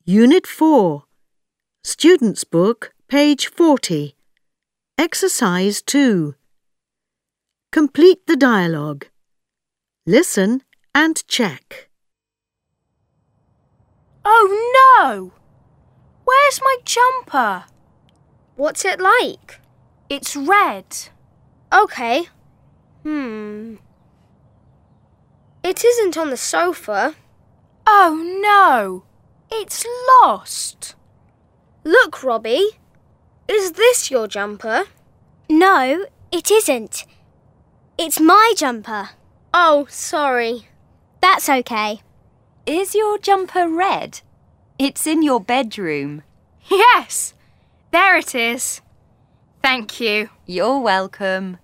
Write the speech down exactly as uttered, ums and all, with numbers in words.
Unit four, Student's Book, page forty. Exercise two. Complete the dialogue. Listen and check. Oh no! Where's my jumper? What's it like? It's red. Okay. Hmm. It isn't on the sofa. Oh no! It's lost. Look, Robbie. Is this your jumper? No, it isn't. It's my jumper. Oh, sorry. That's okay. Is your jumper red? It's in your bedroom. Yes, there it is. Thank you. You're welcome.